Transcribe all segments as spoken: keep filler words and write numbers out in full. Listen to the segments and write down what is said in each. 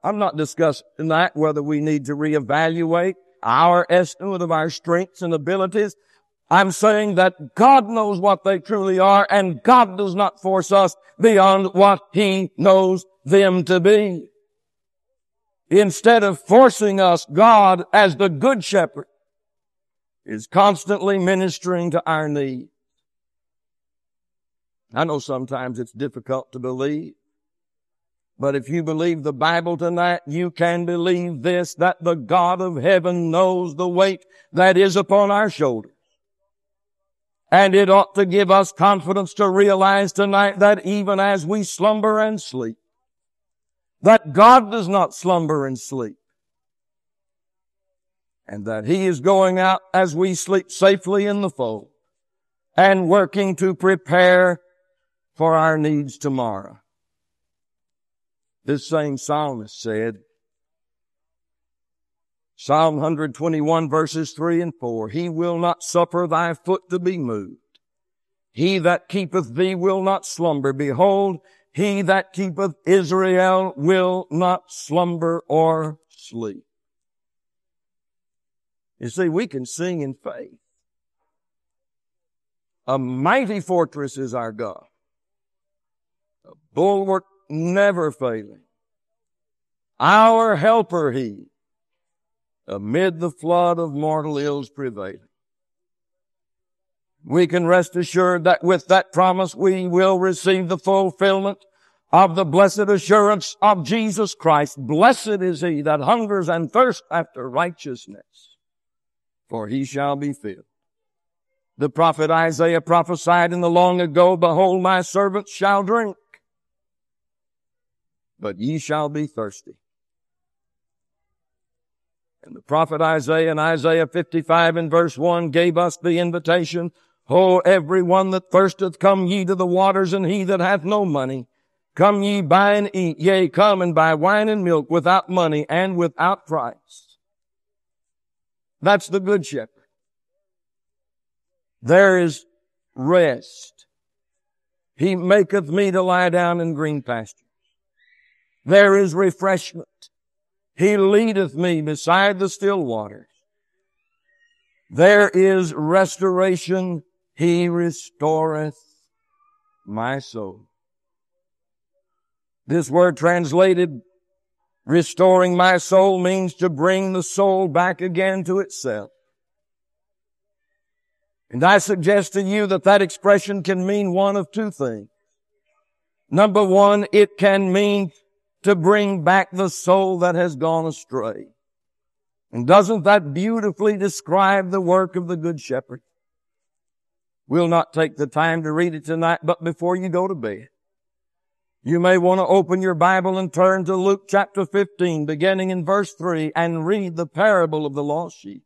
I'm not discussing tonight whether we need to reevaluate our estimate of our strengths and abilities. I'm saying that God knows what they truly are, and God does not force us beyond what He knows them to be. Instead of forcing us, God, as the Good Shepherd, is constantly ministering to our needs. I know sometimes it's difficult to believe, but if you believe the Bible tonight, you can believe this, that the God of heaven knows the weight that is upon our shoulders. And it ought to give us confidence to realize tonight that even as we slumber and sleep, that God does not slumber and sleep. And that He is going out as we sleep safely in the fold and working to prepare for our needs tomorrow. This same psalmist said, Psalm one twenty-one verses three and four, He will not suffer thy foot to be moved. He that keepeth thee will not slumber. Behold, He that keepeth Israel will not slumber or sleep. You see, we can sing in faith. A mighty fortress is our God. A bulwark never failing. Our helper He, amid the flood of mortal ills prevailing. We can rest assured that with that promise we will receive the fulfillment of the blessed assurance of Jesus Christ. Blessed is he that hungers and thirsts after righteousness, for he shall be filled. The prophet Isaiah prophesied in the long ago, Behold, my servants shall drink, but ye shall be thirsty. And the prophet Isaiah in Isaiah fifty-five and verse one gave us the invitation, O every one that thirsteth, come ye to the waters, and he that hath no money, come ye buy and eat. Yea, come and buy wine and milk without money and without price. That's the Good Shepherd. There is rest. He maketh me to lie down in green pastures. There is refreshment. He leadeth me beside the still waters. There is restoration. He restoreth my soul. This word translated restoring my soul means to bring the soul back again to itself. And I suggest to you that that expression can mean one of two things. Number one, it can mean to bring back the soul that has gone astray. And doesn't that beautifully describe the work of the Good Shepherd? We'll not take the time to read it tonight, but before you go to bed, you may want to open your Bible and turn to Luke chapter fifteen, beginning in verse three, and read the parable of the lost sheep.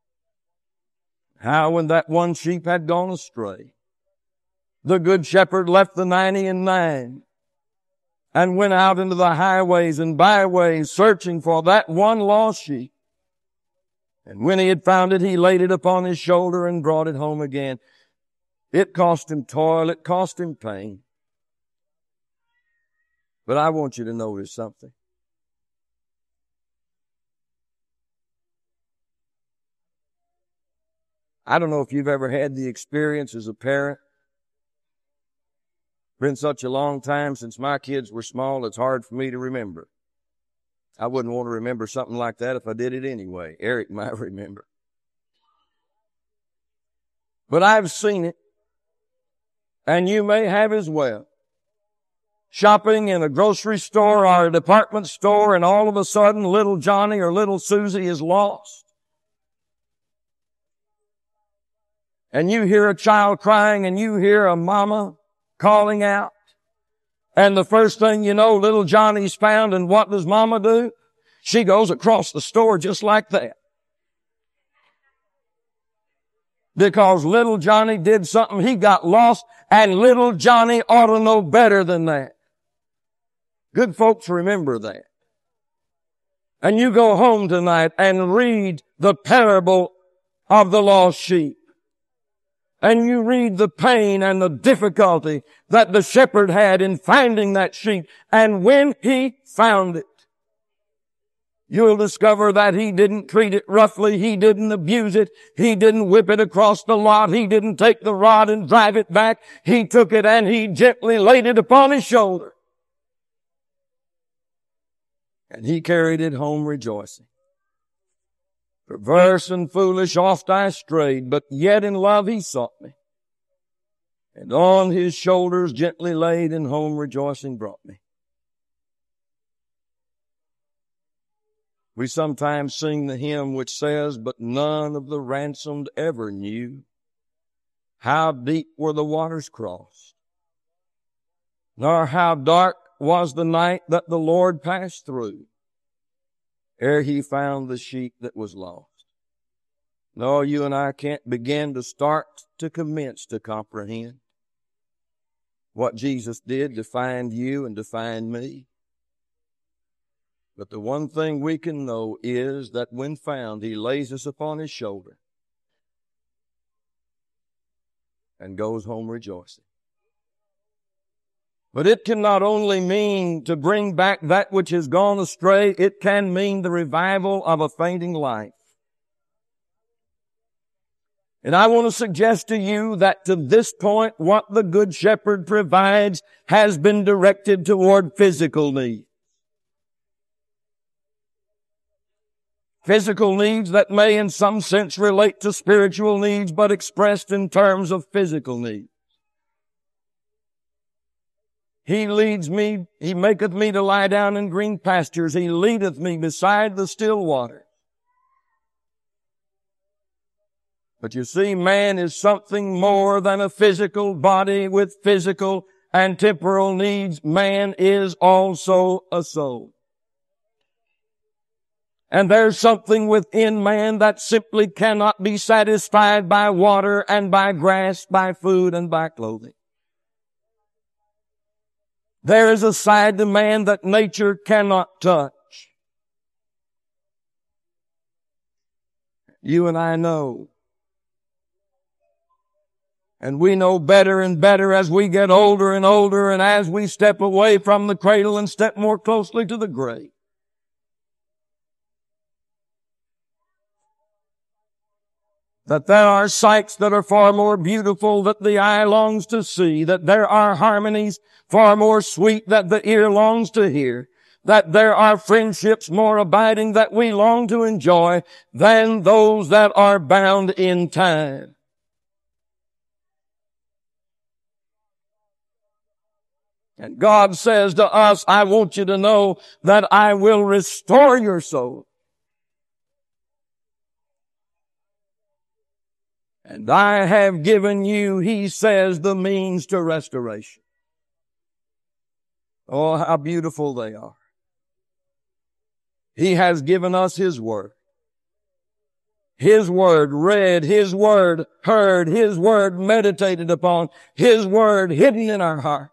How when that one sheep had gone astray, the Good Shepherd left the ninety and nine and went out into the highways and byways searching for that one lost sheep. And when he had found it, he laid it upon his shoulder and brought it home again. It cost him toil. It cost him pain. But I want you to notice something. I don't know if you've ever had the experience as a parent. It's been such a long time since my kids were small, it's hard for me to remember. I wouldn't want to remember something like that if I did it anyway. Eric might remember. But I've seen it, and you may have as well. Shopping in a grocery store or a department store, and all of a sudden little Johnny or little Susie is lost. And you hear a child crying, and you hear a mama calling out. And the first thing you know, little Johnny's found, and what does mama do? She goes across the store just like that. Because little Johnny did something, he got lost, and little Johnny ought to know better than that. Good folks remember that. And you go home tonight and read the parable of the lost sheep. And you read the pain and the difficulty that the shepherd had in finding that sheep. And when he found it, you'll discover that He didn't treat it roughly. He didn't abuse it. He didn't whip it across the lot. He didn't take the rod and drive it back. He took it and He gently laid it upon His shoulder. And He carried it home rejoicing. Perverse and foolish oft I strayed, but yet in love He sought me. And on His shoulders gently laid and home rejoicing brought me. We sometimes sing the hymn which says, but none of the ransomed ever knew how deep were the waters crossed, nor how dark was the night that the Lord passed through, ere He found the sheep that was lost. No, you and I can't begin to start to commence to comprehend what Jesus did to find you and to find me. But the one thing we can know is that when found, He lays us upon His shoulder and goes home rejoicing. But it can not only mean to bring back that which has gone astray, it can mean the revival of a fainting life. And I want to suggest to you that to this point, what the Good Shepherd provides has been directed toward physical needs. Physical needs that may in some sense relate to spiritual needs, but expressed in terms of physical needs. He leads me, He maketh me to lie down in green pastures. He leadeth me beside the still water. But you see, man is something more than a physical body with physical and temporal needs. Man is also a soul. And there's something within man that simply cannot be satisfied by water and by grass, by food and by clothing. There is a side to man that nature cannot touch. You and I know. And we know better and better as we get older and older and as we step away from the cradle and step more closely to the grave. That there are sights that are far more beautiful that the eye longs to see. That there are harmonies far more sweet that the ear longs to hear. That there are friendships more abiding that we long to enjoy than those that are bound in time. And God says to us, I want you to know that I will restore your soul. And I have given you, He says, the means to restoration. Oh, how beautiful they are. He has given us His Word. His Word read, His Word heard, His Word meditated upon, His Word hidden in our heart.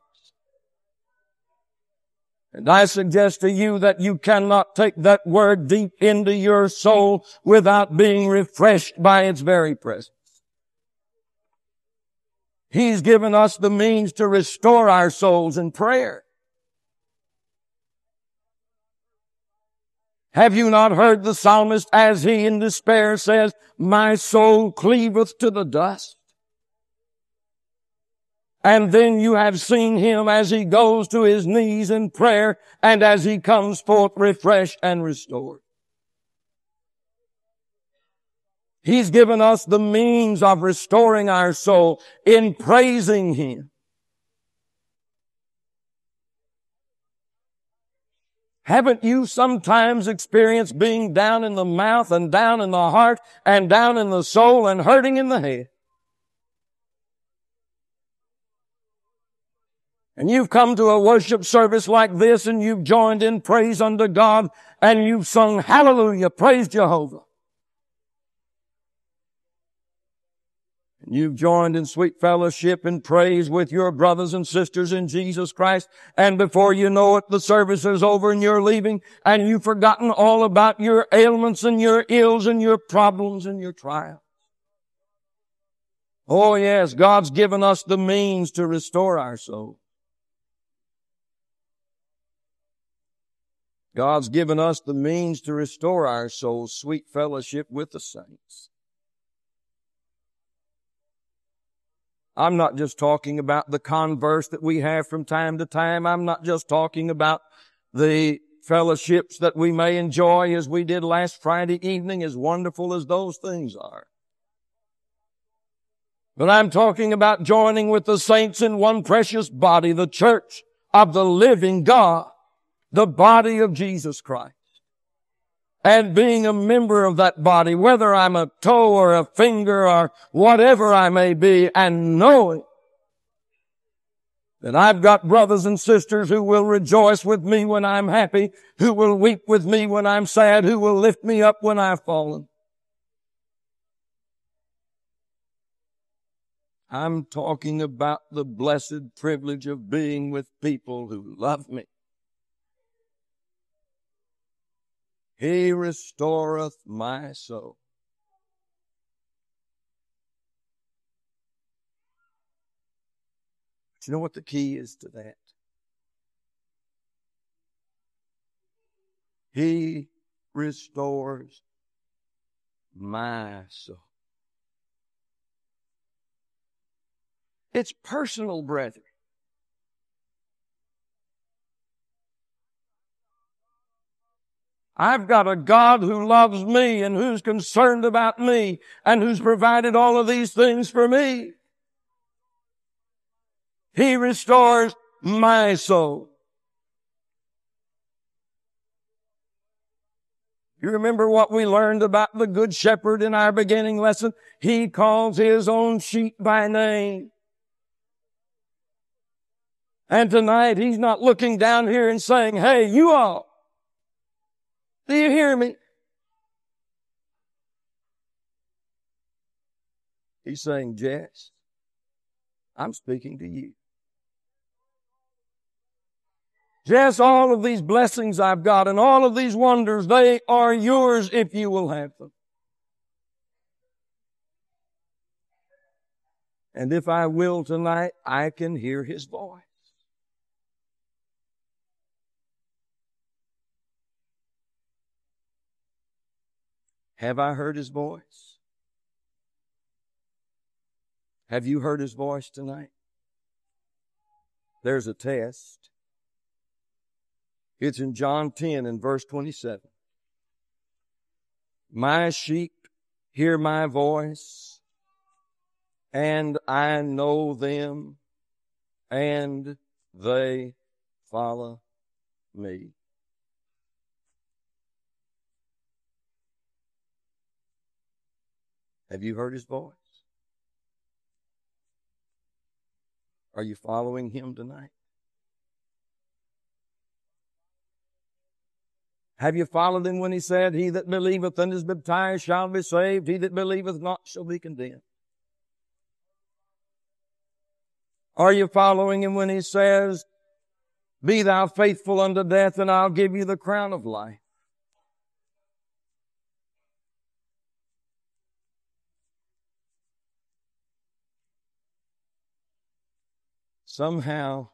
And I suggest to you that you cannot take that Word deep into your soul without being refreshed by its very presence. He's given us the means to restore our souls in prayer. Have you not heard the psalmist as he in despair says, my soul cleaveth to the dust? And then you have seen him as he goes to his knees in prayer and as he comes forth refreshed and restored. He's given us the means of restoring our soul in praising Him. Haven't you sometimes experienced being down in the mouth and down in the heart and down in the soul and hurting in the head? And you've come to a worship service like this and you've joined in praise unto God and you've sung hallelujah, praise Jehovah. And you've joined in sweet fellowship and praise with your brothers and sisters in Jesus Christ. And before you know it, the service is over and you're leaving and you've forgotten all about your ailments and your ills and your problems and your trials. Oh yes, God's given us the means to restore our soul. God's given us the means to restore our souls, sweet fellowship with the saints. I'm not just talking about the converse that we have from time to time. I'm not just talking about the fellowships that we may enjoy as we did last Friday evening, as wonderful as those things are. But I'm talking about joining with the saints in one precious body, the church of the living God, the body of Jesus Christ. And being a member of that body, whether I'm a toe or a finger or whatever I may be, and knowing that I've got brothers and sisters who will rejoice with me when I'm happy, who will weep with me when I'm sad, who will lift me up when I've fallen. I'm talking about the blessed privilege of being with people who love me. He restoreth my soul. But you know what the key is to that? He restores my soul. It's personal, brethren. I've got a God who loves me and who's concerned about me and who's provided all of these things for me. He restores my soul. You remember what we learned about the Good Shepherd in our beginning lesson? He calls His own sheep by name. And tonight He's not looking down here and saying, hey, you all, do you hear me? He's saying, Jess, I'm speaking to you. Jess, all of these blessings I've got and all of these wonders, they are yours if you will have them. And if I will tonight, I can hear His voice. Have I heard His voice? Have you heard His voice tonight? There's a test. It's in John ten and verse twenty-seven. My sheep hear my voice, and I know them, and they follow me. Have you heard His voice? Are you following Him tonight? Have you followed Him when He said, He that believeth and is baptized shall be saved, he that believeth not shall be condemned? Are you following Him when He says, be thou faithful unto death, and I'll give you the crown of life? Somehow,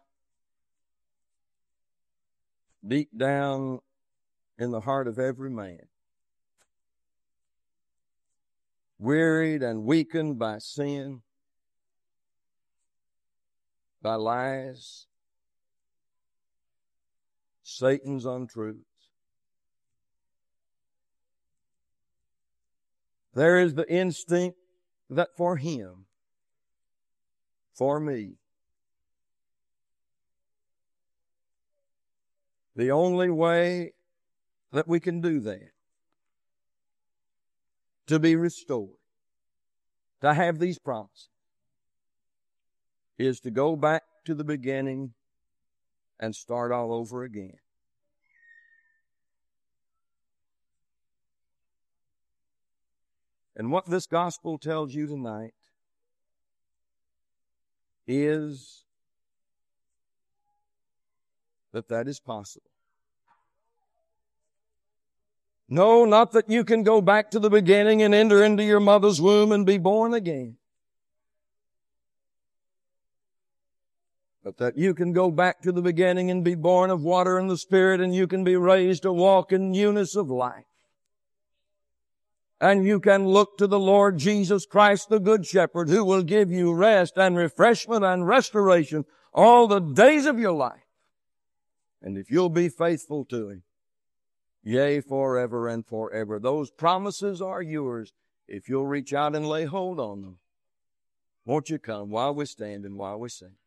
deep down in the heart of every man, wearied and weakened by sin, by lies, Satan's untruths, there is the instinct that for him, for me, the only way that we can do that, to be restored, to have these promises, is to go back to the beginning and start all over again. And what this gospel tells you tonight is that that is possible. No, not that you can go back to the beginning and enter into your mother's womb and be born again. but that you can go back to the beginning and be born of water and the Spirit, and you can be raised to walk in newness of life. And you can look to the Lord Jesus Christ, the Good Shepherd, who will give you rest and refreshment and restoration all the days of your life. And if you'll be faithful to Him, yea, forever and forever. Those promises are yours if you'll reach out and lay hold on them. Won't you come while we stand and while we sing?